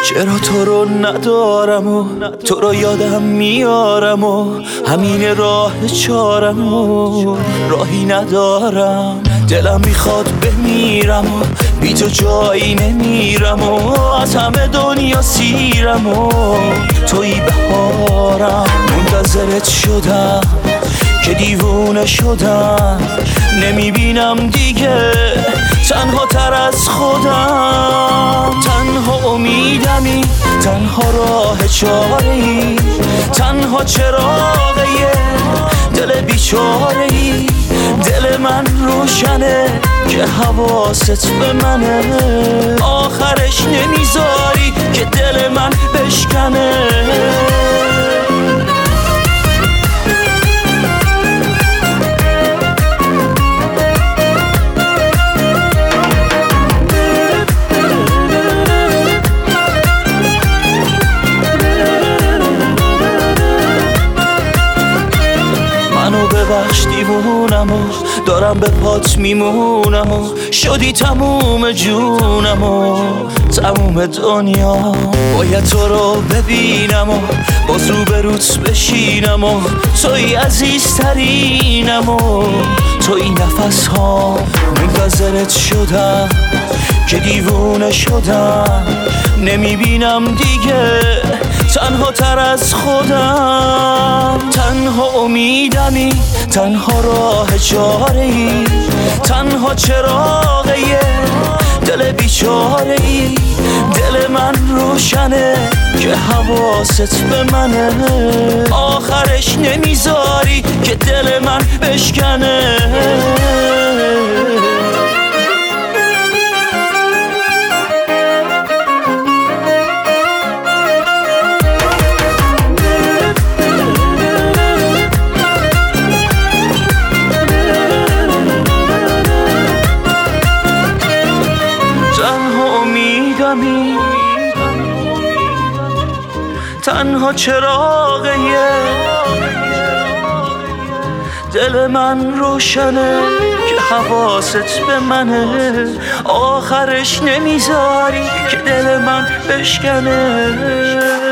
چرا تو رو ندارم و تو رو یادم میارم و همین راه چارم و راهی ندارم. دلم میخواد بمیرم و بی تو جایی نمیرم و از همه دنیا سیرم و توی بهارم. منتظرت شدم که دیوونه شدم، نمیبینم دیگه تنها تر از خودم. تنها امیدمی، تنها راه چاره‌ای، تنها چراغه دل بیچاره‌ای. دل من روشنه که حواست به منه، آخرش نمیذاری که دل من بشکنه. ببخش دیوونم و دارم به پات میمونم و شدی تموم جونم و تموم دنیا. باید تو رو ببینم و باز روبروت بشینم و توی عزیزترینم و توی نفس ها. منتظرت شدم که دیوونه شدم، نمیبینم دیگه تنها تر از خودم. تنها امیدمی، تنها راه چاره‌ای، تنها چراغه دل بیچاره‌ای. دل من روشنه که حواست به منه، آخرش نمیذاری که دل من بشکنه. تنها چراغه دل من روشنه که حواست به منه، آخرش نمیذاری که دل من بشکنه.